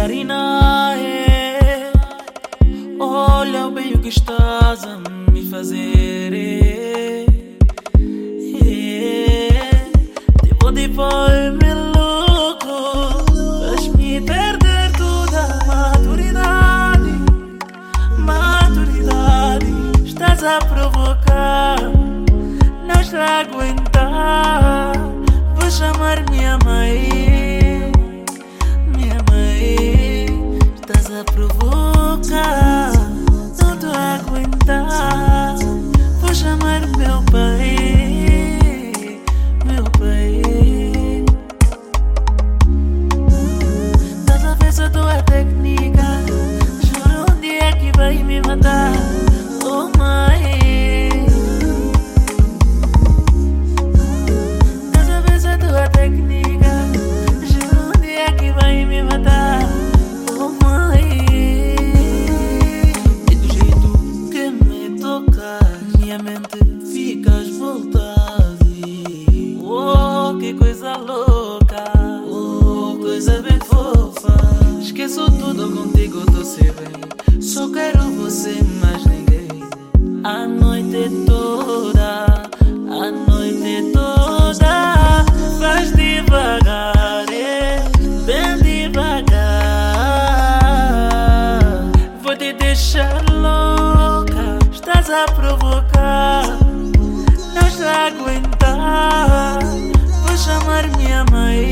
Marina, olha o bem o que estás a me fazer. Tipo de pôr-me louco, faz-me perder toda a maturidade. Estás a provocar, não estou a aguentar. Vou chamar minha mãe, estás a provocar, não estou a aguentar. Vou chamar meu pai. Estás a ver a tua técnica, juro um dia que vai me matar. Oh mãe, estás a ver a tua técnica, juro um dia que vai me matar. Oh mãe, e do jeito que me tocas, minha mente ficas voltada. Oh, que coisa louca, oh, coisa bem fofa. Esqueço tudo contigo, tô se bem. Só quero você, mais ninguém. A noite toda, vais devagar, bem devagar. Vou te deixar louca, estás a provocar, não estou a aguentar. Vou chamar minha mãe.